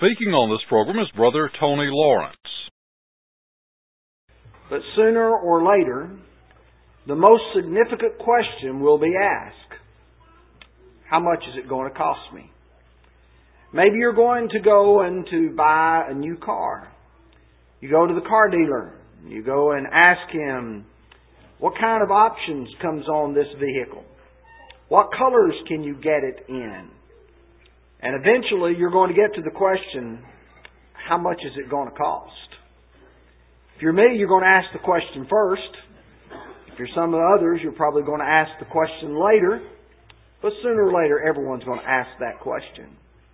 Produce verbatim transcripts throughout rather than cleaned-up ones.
Speaking on this program is Brother Tony Lawrence. But sooner or later, the most significant question will be asked. How much is it going to cost me? Maybe you're going to go and to buy a new car. You go to the car dealer. You go and ask him, what kind of options comes on this vehicle? What colors can you get it in? And eventually you're going to get to the question, how much is it going to cost? If you're me, you're going to ask the question first. If you're some of the others, you're probably going to ask the question later. But sooner or later, everyone's going to ask that question.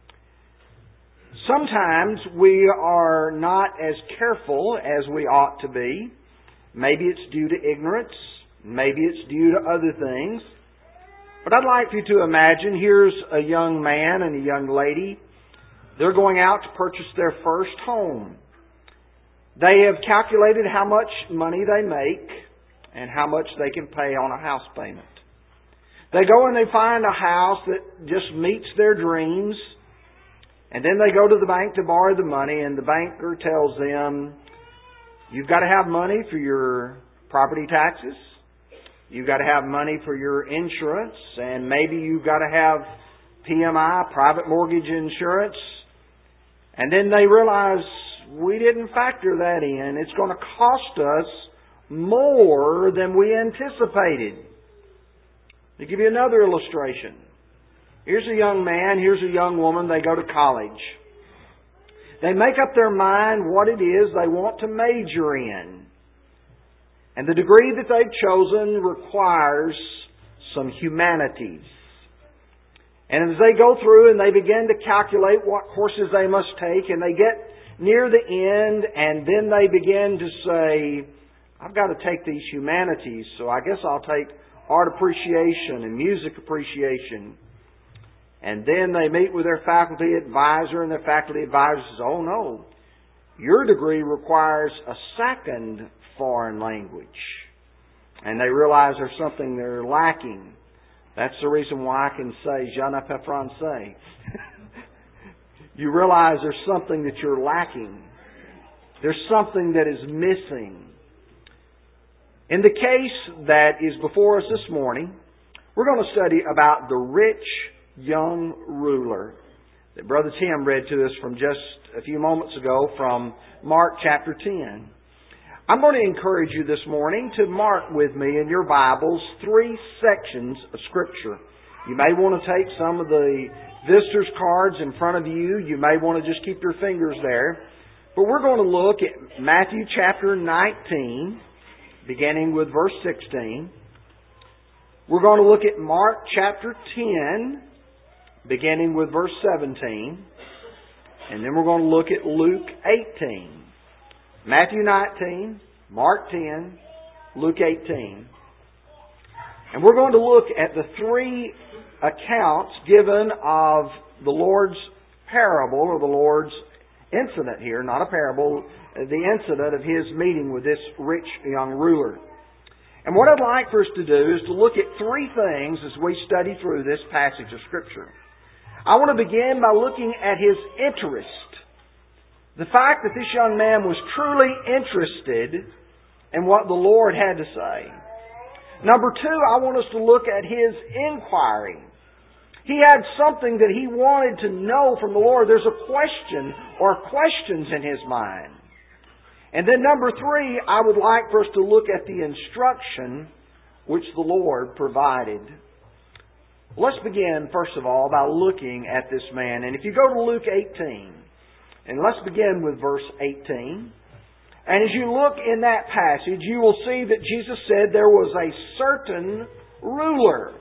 Sometimes we are not as careful as we ought to be. Maybe it's due to ignorance. Maybe it's due to other things. But I'd like you to imagine here's a young man and a young lady. They're going out to purchase their first home. They have calculated how much money they make and how much they can pay on a house payment. They go and they find a house that just meets their dreams. And then they go to the bank to borrow the money, and the banker tells them, you've got to have money for your property taxes. You've got to have money for your insurance, and maybe you've got to have P M I, private mortgage insurance. And then they realize, we didn't factor that in. It's going to cost us more than we anticipated. To give you another illustration. Here's a young man, here's a young woman, they go to college. They make up their mind what it is they want to major in. And the degree that they've chosen requires some humanities. And as they go through and they begin to calculate what courses they must take, and they get near the end, and then they begin to say, I've got to take these humanities, so I guess I'll take art appreciation and music appreciation. And then they meet with their faculty advisor, and their faculty advisor says, oh no, your degree requires a second foreign language. And they realize there's something they're lacking. That's the reason why I can say, je ne parle français. You realize there's something that you're lacking. There's something that is missing. In the case that is before us this morning, we're going to study about the rich young ruler that Brother Tim read to us from just a few moments ago from Mark chapter ten. I'm going to encourage you this morning to mark with me in your Bibles three sections of Scripture. You may want to take some of the visitors' cards in front of you. You may want to just keep your fingers there. But we're going to look at Matthew chapter nineteen, beginning with verse sixteen. We're going to look at Mark chapter ten, beginning with verse seventeen. And then we're going to look at Luke eighteen. Matthew nineteen, Mark ten, Luke eighteen. And we're going to look at the three accounts given of the Lord's parable, or the Lord's incident here, not a parable, the incident of His meeting with this rich young ruler. And what I'd like for us to do is to look at three things as we study through this passage of Scripture. I want to begin by looking at his interest. The fact that this young man was truly interested in what the Lord had to say. Number two, I want us to look at his inquiry. He had something that he wanted to know from the Lord. There's a question or questions in his mind. And then number three, I would like for us to look at the instruction which the Lord provided. Let's begin, first of all, by looking at this man. And if you go to Luke eighteen, and let's begin with verse eighteen. And as you look in that passage, you will see that Jesus said there was a certain ruler.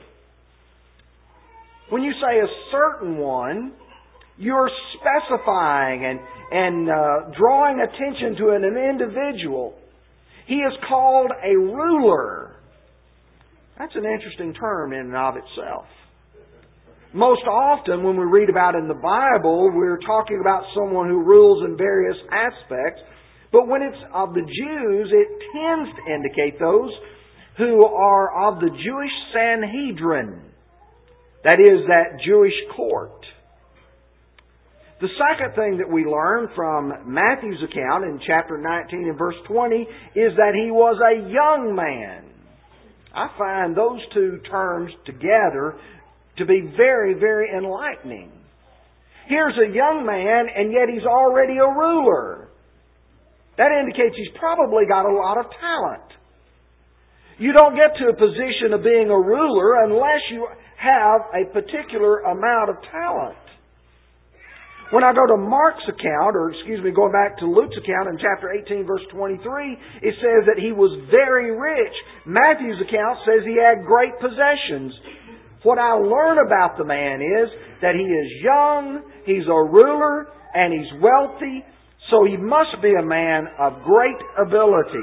When you say a certain one, you're specifying and, and uh, drawing attention to an, an individual. He is called a ruler. That's an interesting term in and of itself. Most often when we read about in the Bible, we're talking about someone who rules in various aspects. But when it's of the Jews, it tends to indicate those who are of the Jewish Sanhedrin. That is, that Jewish court. The second thing that we learn from Matthew's account in chapter nineteen and verse twenty is that he was a young man. I find those two terms together to be very, very enlightening. Here's a young man, and yet he's already a ruler. That indicates he's probably got a lot of talent. You don't get to a position of being a ruler unless you have a particular amount of talent. When I go to Mark's account, or excuse me, going back to Luke's account in chapter eighteen, verse twenty-three, it says that he was very rich. Matthew's account says he had great possessions. What I learn about the man is that he is young, he's a ruler, and he's wealthy, so he must be a man of great ability.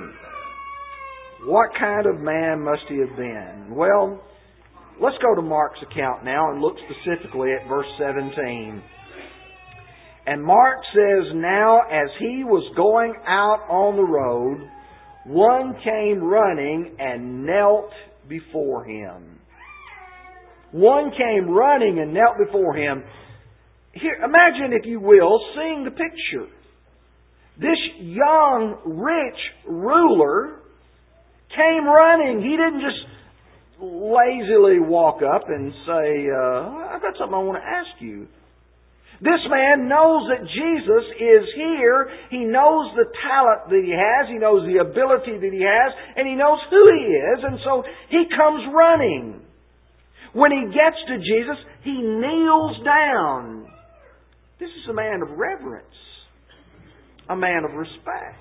What kind of man must he have been? Well, let's go to Mark's account now and look specifically at verse seventeen. And Mark says, "Now as he was going out on the road, one came running and knelt before him." One came running and knelt before him. Here, imagine, if you will, seeing the picture. This young, rich ruler came running. He didn't just lazily walk up and say, uh, "I've got something I want to ask you." This man knows that Jesus is here. He knows the talent that he has. He knows the ability that he has. And he knows who he is. And so he comes running. When he gets to Jesus, he kneels down. This is a man of reverence. A man of respect.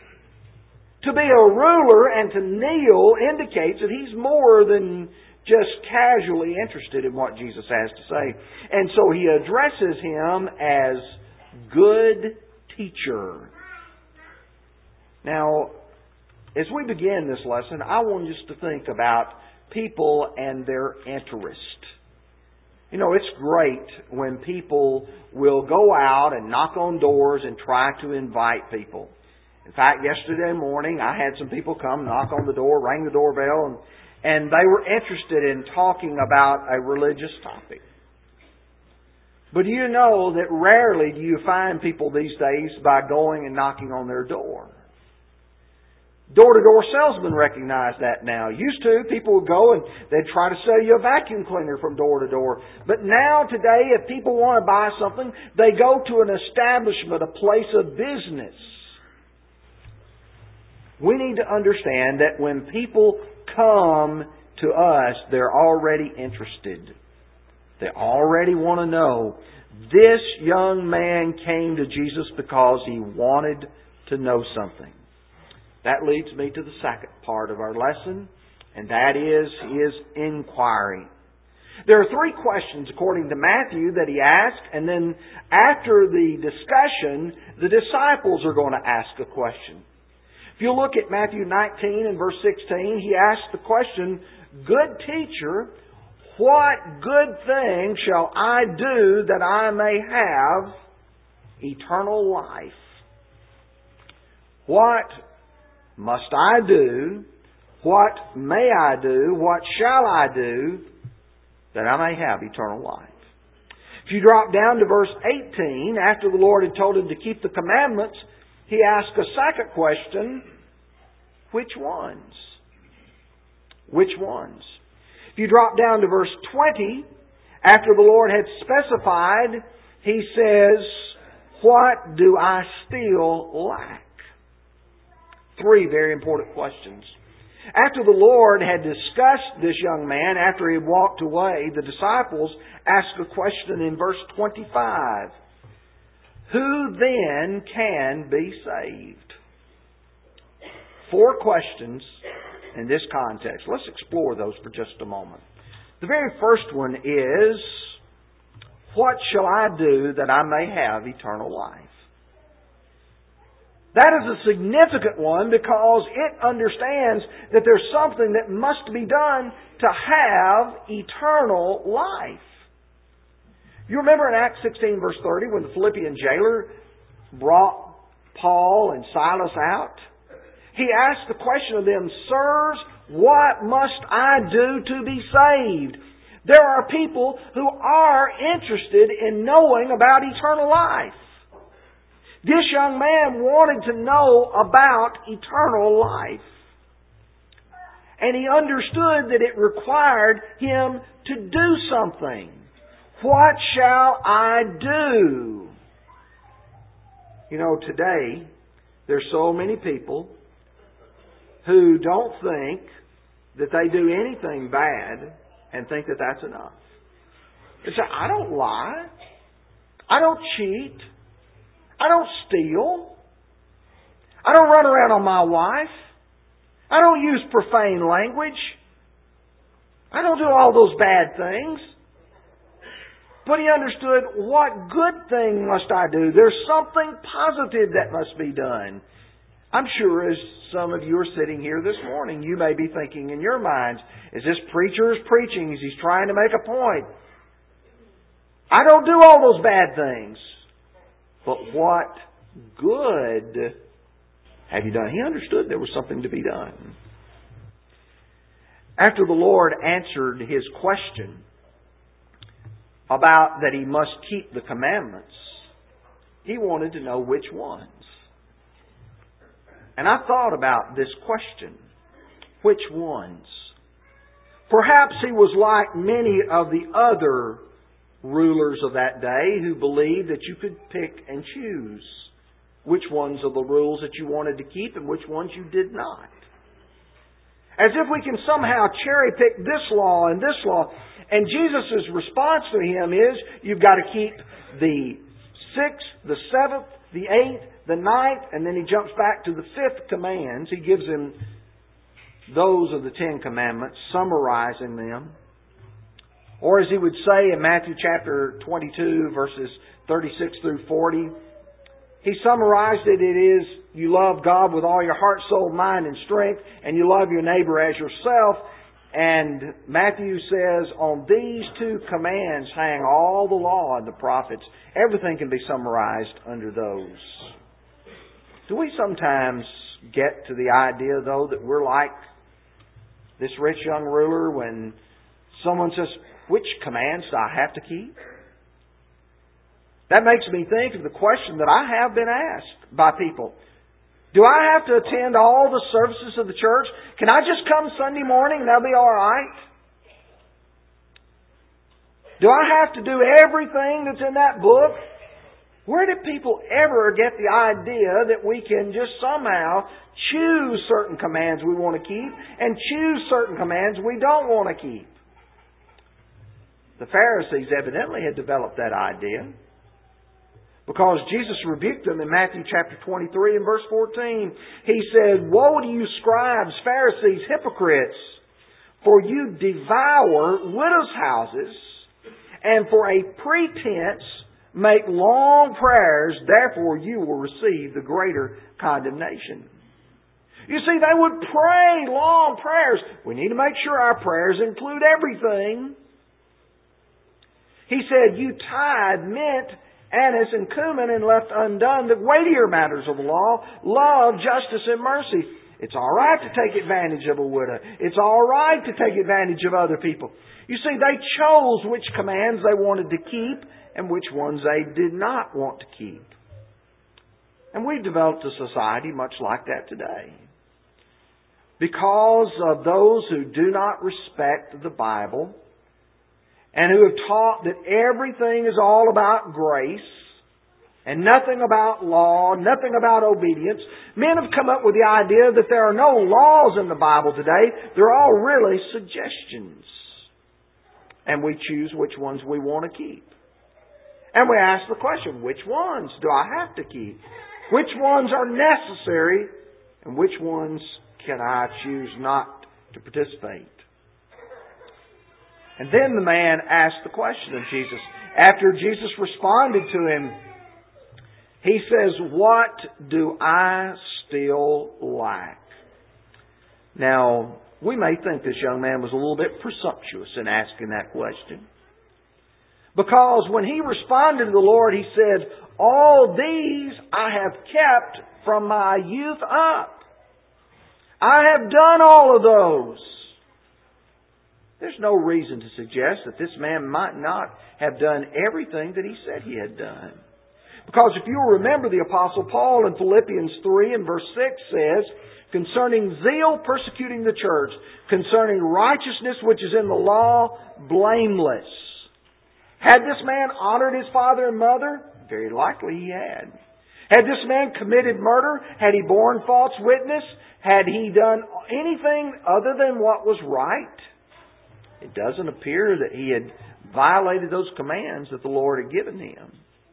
To be a ruler and to kneel indicates that he's more than just casually interested in what Jesus has to say. And so he addresses him as good teacher. Now, as we begin this lesson, I want us to think about people and their interest. You know, it's great when people will go out and knock on doors and try to invite people. In fact, yesterday morning, I had some people come, knock on the door, ring the doorbell, and And they were interested in talking about a religious topic. But do you know that rarely do you find people these days by going and knocking on their door? Door-to-door salesmen recognize that now. Used to, people would go and they'd try to sell you a vacuum cleaner from door to door. But now, today, if people want to buy something, they go to an establishment, a place of business. We need to understand that when people come to us, they're already interested. They already want to know. This young man came to Jesus because he wanted to know something. That leads me to the second part of our lesson, and that is his inquiry. There are three questions, according to Matthew, that he asked, and then after the discussion, the disciples are going to ask a question. If you look at Matthew nineteen and verse sixteen, he asks the question, "Good teacher, what good thing shall I do that I may have eternal life?" What must I do? What may I do? What shall I do that I may have eternal life? If you drop down to verse eighteen, after the Lord had told him to keep the commandments, he asked a second question, which ones? Which ones? If you drop down to verse twenty, after the Lord had specified, he says, "What do I still lack?" Three very important questions. After the Lord had discussed this young man, after he had walked away, the disciples asked a question in verse twenty-five. Who then can be saved? Four questions in this context. Let's explore those for just a moment. The very first one is, what shall I do that I may have eternal life? That is a significant one because it understands that there's something that must be done to have eternal life. You remember in Acts sixteen verse thirty when the Philippian jailer brought Paul and Silas out? He asked the question of them, "Sirs, what must I do to be saved?" There are people who are interested in knowing about eternal life. This young man wanted to know about eternal life. And he understood that it required him to do something. What shall I do? You know, today, there's so many people who don't think that they do anything bad and think that that's enough. They say, I don't lie. I don't cheat. I don't steal. I don't run around on my wife. I don't use profane language. I don't do all those bad things. But he understood, what good thing must I do? There's something positive that must be done. I'm sure as some of you are sitting here this morning, you may be thinking in your minds, is this preacher is preaching? Is he trying to make a point? I don't do all those bad things. But what good have you done? He understood there was something to be done. After the Lord answered his question about that he must keep the commandments, he wanted to know which ones. And I thought about this question. Which ones? Perhaps he was like many of the other rulers of that day who believed that you could pick and choose which ones of the rules that you wanted to keep and which ones you did not. As if we can somehow cherry pick this law and this law. And Jesus' response to him is, you've got to keep the sixth, the seventh, the eighth, the ninth, and then he jumps back to the fifth commands. He gives him those of the Ten Commandments, summarizing them. Or as he would say in Matthew chapter twenty-two, verses thirty-six through forty, he summarized it, it is, you love God with all your heart, soul, mind, and strength, and you love your neighbor as yourself. And Matthew says, on these two commands hang all the law and the prophets. Everything can be summarized under those. Do we sometimes get to the idea, though, that we're like this rich young ruler when someone says, which commands do I have to keep? That makes me think of the question that I have been asked by people. Do I have to attend all the services of the church? Can I just come Sunday morning and that'll be all right? Do I have to do everything that's in that book? Where did people ever get the idea that we can just somehow choose certain commands we want to keep and choose certain commands we don't want to keep? The Pharisees evidently had developed that idea, because Jesus rebuked them in Matthew chapter twenty-three and verse fourteen. He said, woe to you scribes, Pharisees, hypocrites, for you devour widows' houses, and for a pretense make long prayers, therefore you will receive the greater condemnation. You see, they would pray long prayers. We need to make sure our prayers include everything. He said, you tithe mint, anise, and cumin, and left undone the weightier matters of the law, love, justice, and mercy. It's all right to take advantage of a widow. It's all right to take advantage of other people. You see, they chose which commands they wanted to keep and which ones they did not want to keep. And we've developed a society much like that today. Because of those who do not respect the Bible, and who have taught that everything is all about grace and nothing about law, nothing about obedience. Men have come up with the idea that there are no laws in the Bible today. They're all really suggestions. And we choose which ones we want to keep. And we ask the question, which ones do I have to keep? Which ones are necessary? And which ones can I choose not to participate? And then the man asked the question of Jesus. After Jesus responded to him, he says, what do I still lack? Now, we may think this young man was a little bit presumptuous in asking that question. Because when he responded to the Lord, he said, all these I have kept from my youth up. I have done all of those. There's no reason to suggest that this man might not have done everything that he said he had done. Because if you'll remember, the Apostle Paul in Philippians three and verse six says, concerning zeal persecuting the church, concerning righteousness which is in the law, blameless. Had this man honored his father and mother? Very likely he had. Had this man committed murder? Had he borne false witness? Had he done anything other than what was right? It doesn't appear that he had violated those commands that the Lord had given him.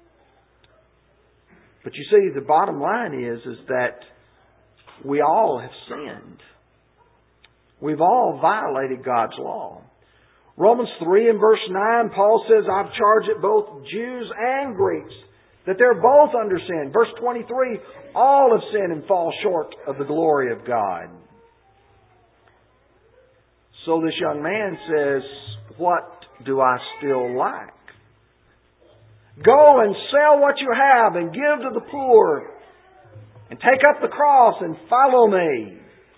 But you see, the bottom line is, is that we all have sinned. We've all violated God's law. Romans three and verse nine, Paul says, I've charged it both Jews and Greeks, that they're both under sin. Verse twenty-three, all have sinned and fall short of the glory of God. So this young man says, what do I still lack? Go and sell what you have and give to the poor, and take up the cross and follow me.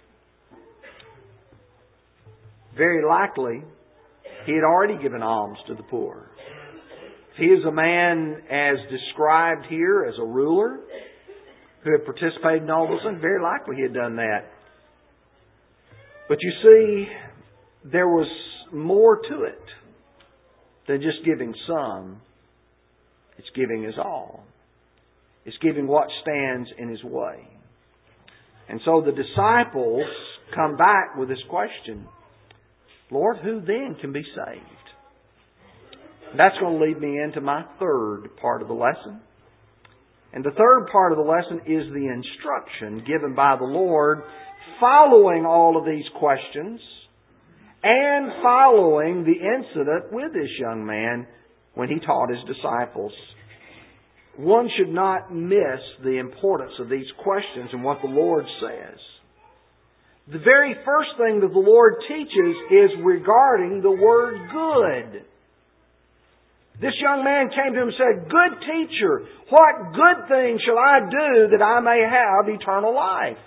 Very likely, he had already given alms to the poor. If he is a man as described here as a ruler who had participated in all those things, very likely he had done that. But you see, there was more to it than just giving some. It's giving his all. It's giving what stands in his way. And so the disciples come back with this question, Lord, who then can be saved? And that's going to lead me into my third part of the lesson. And the third part of the lesson is the instruction given by the Lord following all of these questions and following the incident with this young man when he taught his disciples. One should not miss the importance of these questions and what the Lord says. The very first thing that the Lord teaches is regarding the word good. This young man came to him and said, Good teacher, what good thing shall I do that I may have eternal life?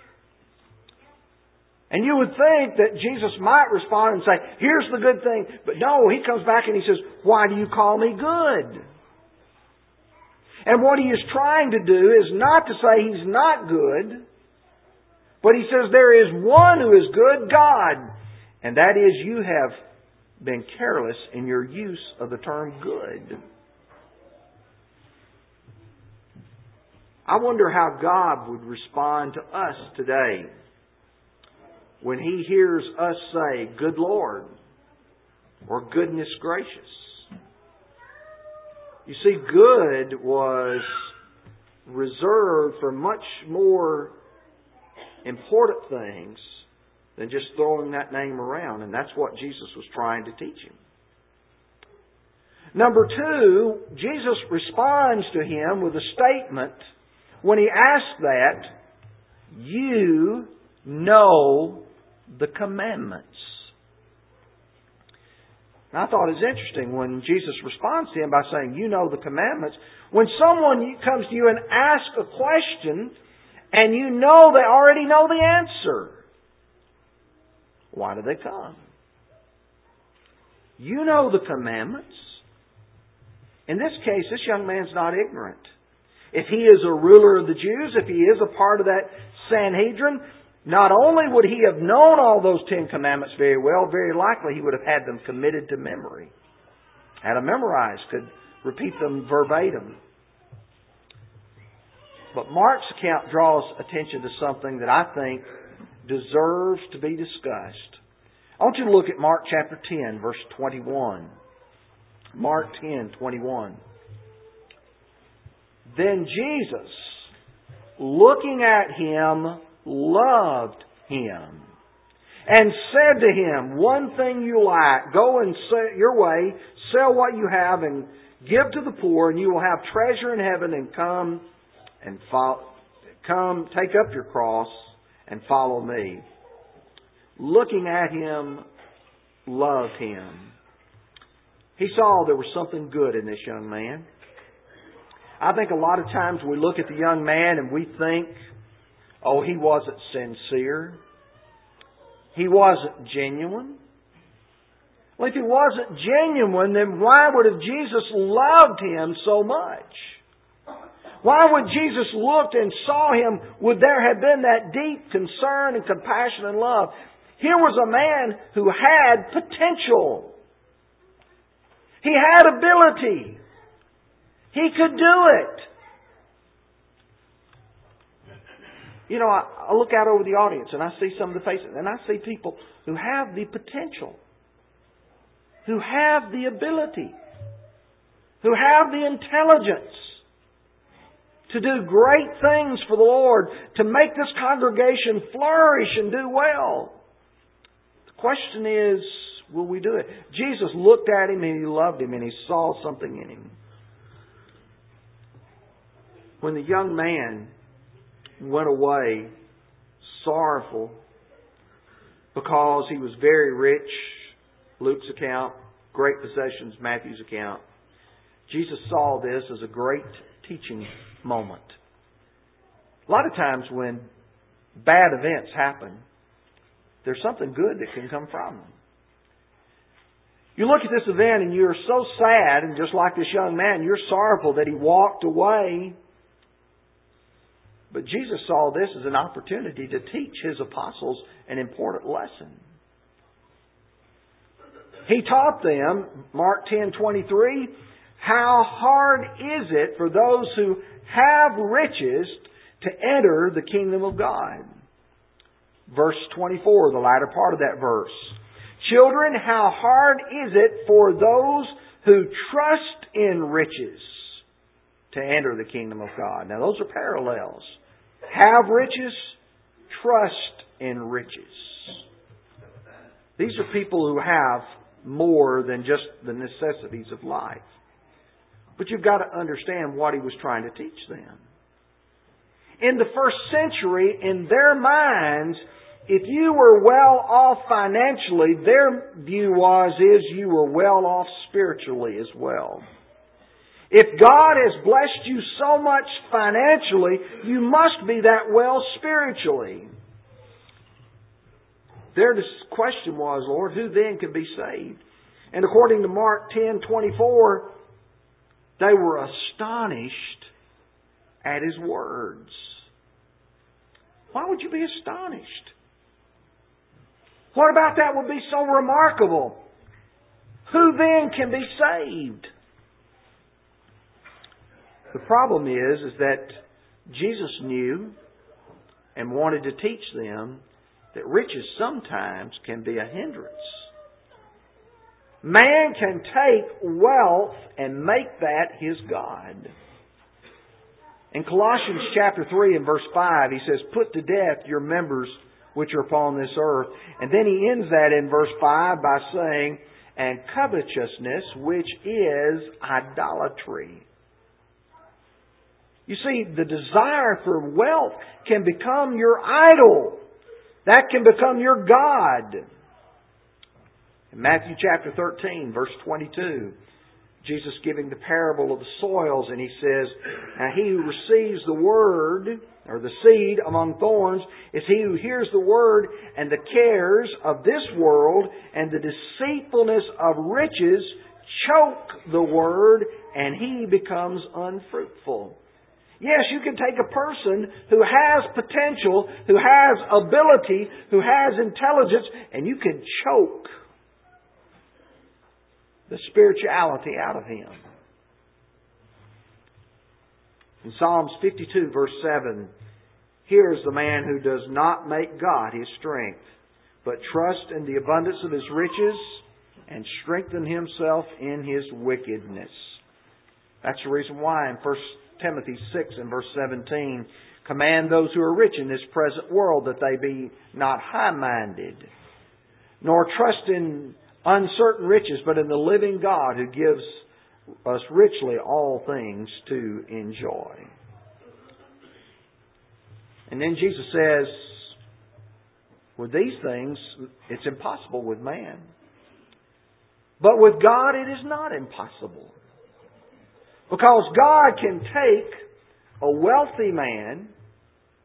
And you would think that Jesus might respond and say, here's the good thing. But no, he comes back and he says, why do you call me good? And what he is trying to do is not to say he's not good, but he says there is one who is good, God. And that is, you have been careless in your use of the term good. I wonder how God would respond to us today when He hears us say, Good Lord, or goodness gracious. You see, good was reserved for much more important things than just throwing that name around. And that's what Jesus was trying to teach him. Number two, Jesus responds to him with a statement when he asks that, you know the commandments. And I thought it was interesting when Jesus responds to him by saying, you know the commandments. When someone comes to you and asks a question and you know they already know the answer, why do they come? You know the commandments. In this case, this young man's not ignorant. If he is a ruler of the Jews, if he is a part of that Sanhedrin, not only would he have known all those Ten Commandments very well, very likely he would have had them committed to memory. Had them memorized, could repeat them verbatim. But Mark's account draws attention to something that I think deserves to be discussed. I want you to look at Mark chapter ten, verse twenty-one. Mark ten, twenty-one. Then Jesus, looking at him, loved him, and said to him, one thing you lack, go and sell your way, sell what you have and give to the poor, and you will have treasure in heaven, and come and follow, come take up your cross and follow me. Looking at him, loved him. He saw there was something good in this young man. I think a lot of times we look at the young man and we think, oh, he wasn't sincere. He wasn't genuine. Well, if he wasn't genuine, then why would have Jesus loved him so much? Why would Jesus looked and saw him? Would there have been that deep concern and compassion and love? Here was a man who had potential. He had ability. He could do it. You know, I, I look out over the audience and I see some of the faces, and I see people who have the potential, who have the ability, who have the intelligence to do great things for the Lord, to make this congregation flourish and do well. The question is, will we do it? Jesus looked at him and He loved him and He saw something in him. When the young man went away sorrowful because he was very rich, Luke's account, great possessions, Matthew's account, Jesus saw this as a great teaching moment. A lot of times when bad events happen, there's something good that can come from them. You look at this event and you're so sad, and just like this young man, you're sorrowful that he walked away. But Jesus saw this as an opportunity to teach His apostles an important lesson. He taught them, Mark ten twenty-three, how hard is it for those who have riches to enter the kingdom of God. Verse twenty-four, the latter part of that verse. Children, how hard is it for those who trust in riches to enter the kingdom of God. Now those are parallels. Have riches, trust in riches. These are people who have more than just the necessities of life. But you've got to understand what He was trying to teach them. In the first century, in their minds, if you were well off financially, their view was is you were well off spiritually as well. If God has blessed you so much financially, you must be that well spiritually. Their question was, Lord, who then can be saved? And according to Mark ten twenty-four, they were astonished at His words. Why would you be astonished? What about that would be so remarkable? Who then can be saved? The problem is, is that Jesus knew and wanted to teach them that riches sometimes can be a hindrance. Man can take wealth and make that his God. In Colossians chapter three and verse five, he says, put to death your members which are upon this earth. And then he ends that in verse five by saying, and covetousness, which is idolatry. You see, the desire for wealth can become your idol. That can become your God. In Matthew chapter thirteen, verse twenty-two, Jesus giving the parable of the soils, and He says, now he who receives the word, or the seed among thorns, is he who hears the word, and the cares of this world and the deceitfulness of riches choke the word, and he becomes unfruitful. Yes, you can take a person who has potential, who has ability, who has intelligence, and you can choke the spirituality out of him. In Psalms fifty-two, verse seven, here is the man who does not make God his strength, but trust in the abundance of his riches and strengthen himself in his wickedness. That's the reason why in First Timothy six and verse seventeen, command those who are rich in this present world that they be not high-minded, nor trust in uncertain riches, but in the living God who gives us richly all things to enjoy. And then Jesus says, with these things, it's impossible with man. But with God it is not impossible. Because God can take a wealthy man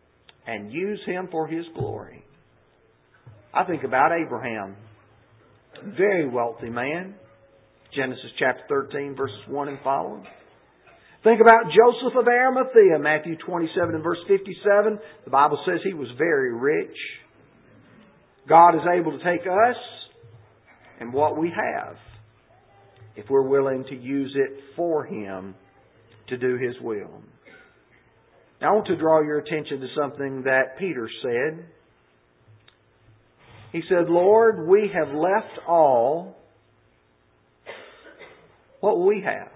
and use him for His glory. I think about Abraham. Very wealthy man. Genesis chapter thirteen, verses one and following. Think about Joseph of Arimathea, Matthew twenty-seven and verse fifty-seven. The Bible says he was very rich. God is able to take us and what we have if we're willing to use it for Him to do His will. Now I want to draw your attention to something that Peter said. He said, Lord, we have left all. What will we have?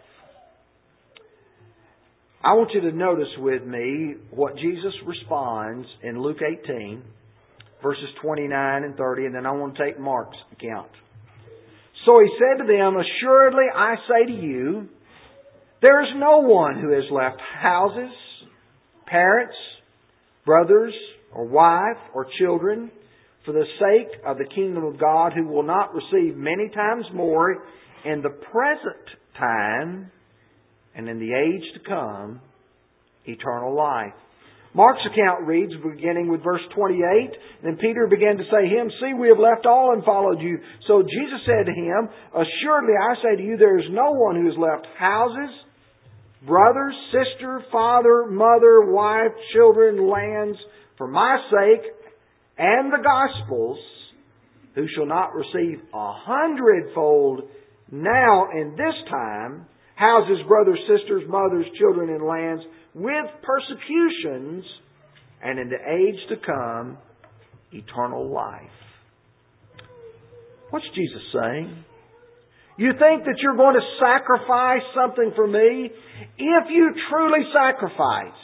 I want you to notice with me what Jesus responds in Luke eighteen, verses twenty-nine and thirty, and then I want to take Mark's account. So He said to them, assuredly I say to you, there is no one who has left houses, parents, brothers, or wife, or children, for the sake of the kingdom of God, who will not receive many times more in the present time and in the age to come, eternal life. Mark's account reads, beginning with verse twenty-eight, Then Peter began to say to him, See, we have left all and followed you. So Jesus said to him, Assuredly I say to you, there is no one who has left houses, brothers, sister, father, mother, wife, children, lands, for my sake and the gospel's, who shall not receive a hundredfold now in this time, houses, brothers, sisters, mothers, children, and lands, with persecutions, and in the age to come, eternal life. What's Jesus saying? You think that you're going to sacrifice something for me? If you truly sacrifice,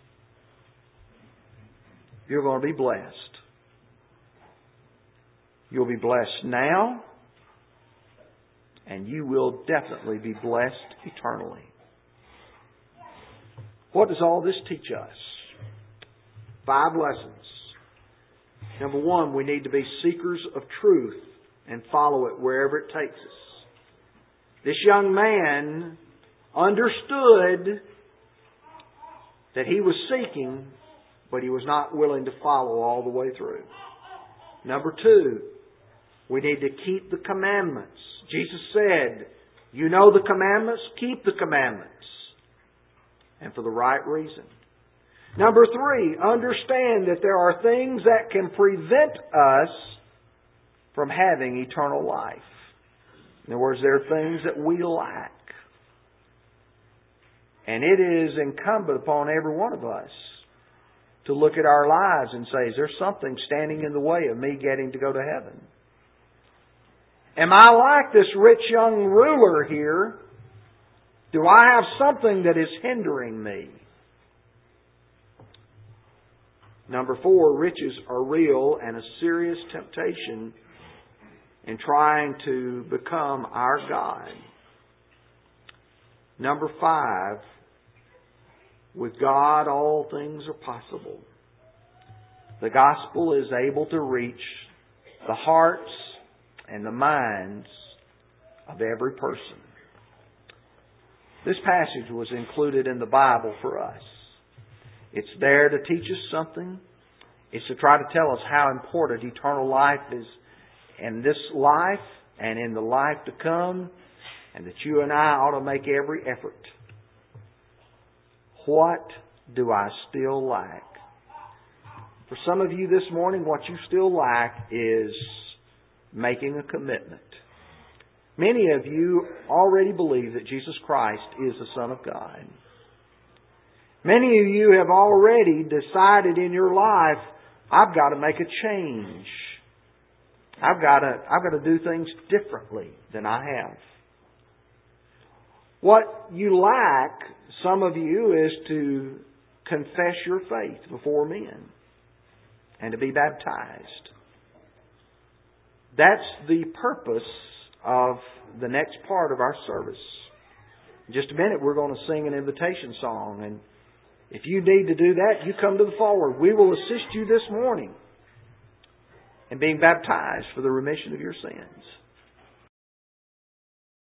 you're going to be blessed. You'll be blessed now, and you will definitely be blessed eternally. What does all this teach us? Five lessons. Number one, we need to be seekers of truth and follow it wherever it takes us. This young man understood that he was seeking, but he was not willing to follow all the way through. Number two, we need to keep the commandments. Jesus said, you know the commandments, keep the commandments. And for the right reason. Number three, understand that there are things that can prevent us from having eternal life. In other words, there are things that we lack. And it is incumbent upon every one of us to look at our lives and say, is there something standing in the way of me getting to go to heaven? Am I like this rich young ruler here? Do I have something that is hindering me? Number four, riches are real and a serious temptation in trying to become our God. Number five, with God all things are possible. The gospel is able to reach the hearts and the minds of every person. This passage was included in the Bible for us. It's there to teach us something. It's to try to tell us how important eternal life is in this life and in the life to come, and that you and I ought to make every effort. What do I still lack? For some of you this morning, what you still lack is making a commitment. Many of you already believe that Jesus Christ is the Son of God. Many of you have already decided in your life, I've got to make a change. I've got to, I've got to do things differently than I have. What you lack, some of you, is to confess your faith before men and to be baptized. That's the purpose of the next part of our service. In just a minute, we're going to sing an invitation song. And if you need to do that, you come to the forward. We will assist you this morning in being baptized for the remission of your sins.